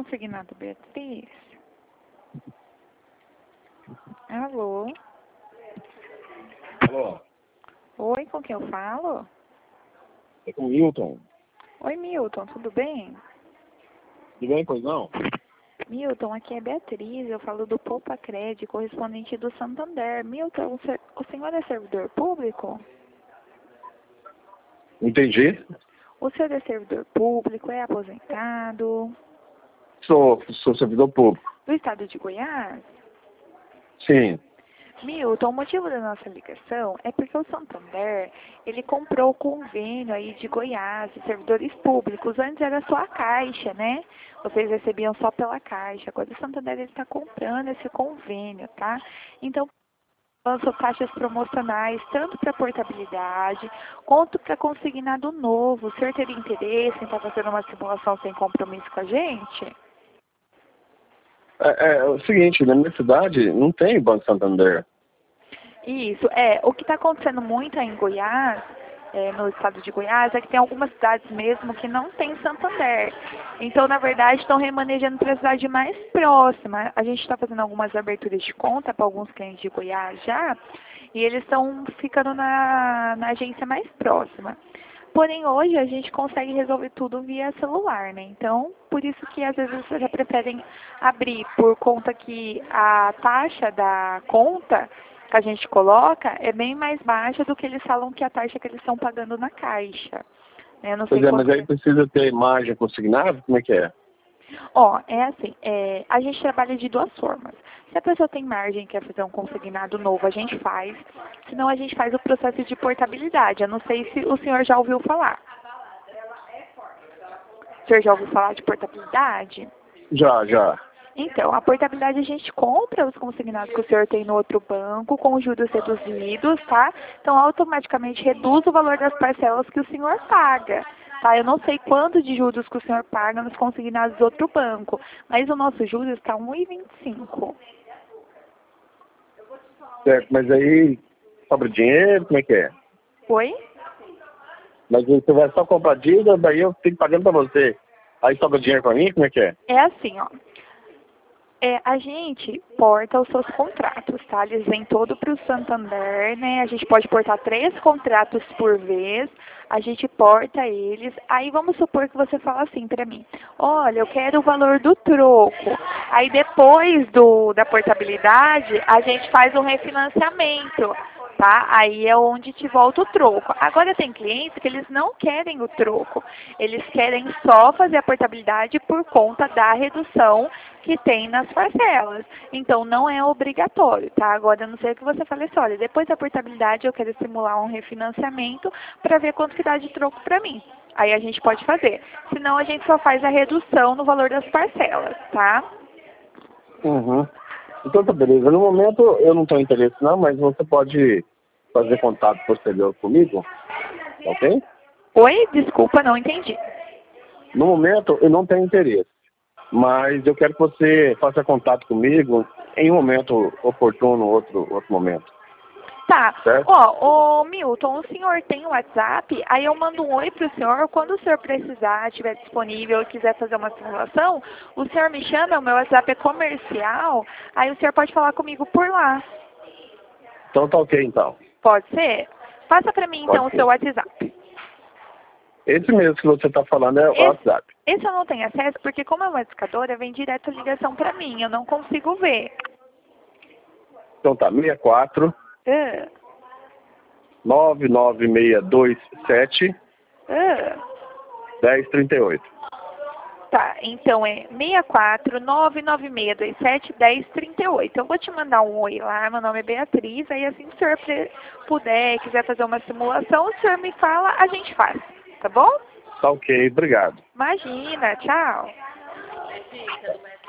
consignado, Beatriz? Alô? Alô? Oi, com quem eu falo? É com o Milton. Oi, Milton, tudo bem? Tudo bem, pois não? Milton, aqui é Beatriz, eu falo do Poupa Cred, correspondente do Santander. Milton, o senhor é servidor público? Entendi. O senhor é servidor público, é aposentado? Sou servidor público. Do estado de Goiás? Sim. Milton, o motivo da nossa ligação é porque o Santander, ele comprou o convênio aí de Goiás, de servidores públicos. Antes era só a Caixa, né? Vocês recebiam só pela Caixa. Agora o Santander está comprando esse convênio, tá? Então, lançou taxas promocionais, tanto para portabilidade, quanto para consignado novo. O senhor teria interesse em estar fazendo uma simulação sem compromisso com a gente? É o seguinte, na minha cidade não tem Banco Santander. Isso, o que está acontecendo muito aí em Goiás, no estado de Goiás, é que tem algumas cidades mesmo que não tem Santander. Então, na verdade, estão remanejando para a cidade mais próxima. A gente está fazendo algumas aberturas de conta para alguns clientes de Goiás já, e eles estão ficando na agência mais próxima. Porém, hoje a gente consegue resolver tudo via celular, né? Então, por isso que às vezes vocês já preferem abrir por conta que a taxa da conta que a gente coloca é bem mais baixa do que eles falam que a taxa que eles estão pagando na Caixa. Né? Eu não sei Pois é, mas quanto aí precisa ter imagem consignada? Como é que é? É assim, a gente trabalha de duas formas. Se a pessoa tem margem e quer fazer um consignado novo, a gente faz. Senão a gente faz o processo de portabilidade. Eu não sei se o senhor já ouviu falar. O senhor já ouviu falar de portabilidade? Já. Então, a portabilidade a gente compra os consignados que o senhor tem no outro banco com juros reduzidos, tá? Então, automaticamente reduz o valor das parcelas que o senhor paga, tá? Eu não sei quanto de juros que o senhor paga nos consignados do outro banco, mas o nosso juros está 1,25. Certo, mas aí sobra dinheiro, como é que é? Oi? Mas aí você vai só comprar dívida, daí eu fico pagando pra você. Aí sobra dinheiro pra mim, como é que é? É assim, ó. A gente porta os seus contratos, tá? Eles vêm todo para o Santander, né? A gente pode portar 3 contratos por vez, a gente porta eles. Aí vamos supor que você fala assim para mim, olha, eu quero o valor do troco. Aí depois da portabilidade, a gente faz um refinanciamento, tá? Aí é onde te volta o troco. Agora tem clientes que eles não querem o troco, eles querem só fazer a portabilidade por conta da redução que tem nas parcelas. Então, não é obrigatório, tá? Agora, a não ser que você fale assim, olha, depois da portabilidade eu quero simular um refinanciamento para ver quanto que dá de troco para mim. Aí a gente pode fazer. Senão, a gente só faz a redução no valor das parcelas, tá? Uhum. Então tá beleza. No momento eu não tenho interesse não, mas você pode fazer contato posterior comigo, ok? Oi? Desculpa, não entendi. No momento eu não tenho interesse, mas eu quero que você faça contato comigo em um momento oportuno, outro momento. Tá. Certo? Ó, ô Milton, o senhor tem o WhatsApp? Aí eu mando um oi pro senhor. Quando o senhor precisar, estiver disponível e quiser fazer uma simulação, o senhor me chama, o meu WhatsApp é comercial, aí o senhor pode falar comigo por lá. Então tá ok então. Pode ser? Passa pra mim então Pode o ser. seu WhatsApp. Esse mesmo que você está falando é o WhatsApp. Esse eu não tenho acesso porque como é uma discadora, vem direto ligação pra mim. Eu não consigo ver. Então tá, 64 99627 1038. Tá, então é 64996271038. Eu vou te mandar um oi lá, meu nome é Beatriz, aí assim que o senhor puder, quiser fazer uma simulação, o senhor me fala, a gente faz, tá bom? Tá ok, obrigado. Imagina, tchau.